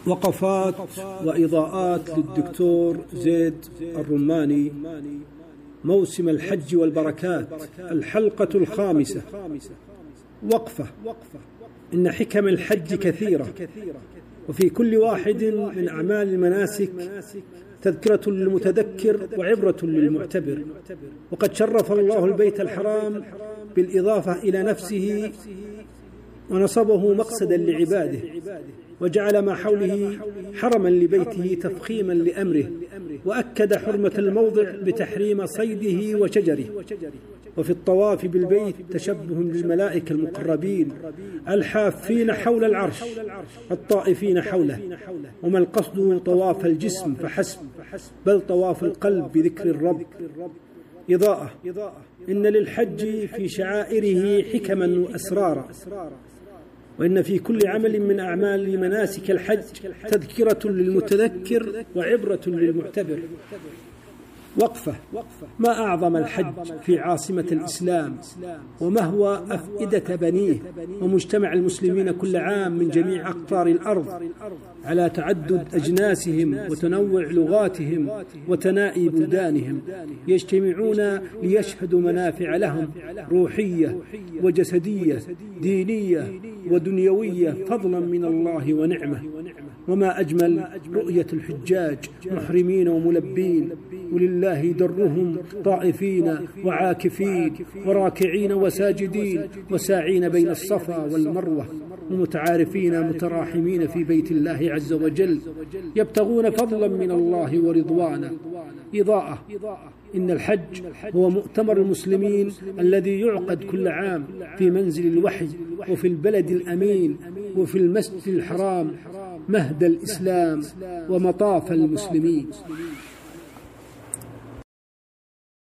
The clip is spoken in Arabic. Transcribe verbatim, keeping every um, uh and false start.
وقفات وإضاءات للدكتور زيد الرماني، موسم الحج والبركات، الحلقة الخامسة. وقفة. إن حكم الحج كثيرة، وفي كل واحد من أعمال المناسك تذكرة للمتذكر وعبرة للمعتبر. وقد شرف الله البيت الحرام بالإضافة إلى نفسه ونصبه مقصدا لعباده، وجعل ما حوله حرما لبيته تفخيما لأمره، وأكد حرمة الموضع بتحريم صيده وشجره. وفي الطواف بالبيت تشبه بالملائكة المقربين الحافين حول العرش الطائفين حوله. وما القصد طواف الجسم فحسب، بل طواف القلب بذكر الرب. إضاءة. إن للحج في شعائره حكما وأسرارا، وإن في كل عمل من أعمال مناسك الحج تذكرة للمتذكر وعبرة للمعتبر. وقفة. ما أعظم الحج في عاصمة الإسلام، وما هو أفئدة بنيه ومجتمع المسلمين كل عام من جميع أقطار الأرض على تعدد أجناسهم وتنوع لغاتهم وتنائي بلدانهم، يجتمعون ليشهدوا منافع لهم روحية وجسدية دينية ودنيوية فضلا من الله ونعمة. وما أجمل رؤية الحجاج محرمين وملبين، ولله درهم طائفين وعاكفين وراكعين وساجدين وساعين بين الصفا والمروة، ومتعارفين متراحمين في بيت الله عز وجل يبتغون فضلا من الله ورضوانا. إضاءة. إن الحج هو مؤتمر المسلمين الذي يعقد كل عام في منزل الوحي وفي البلد الأمين وفي المسجد الحرام، مهد الإسلام ومطاف المسلمين.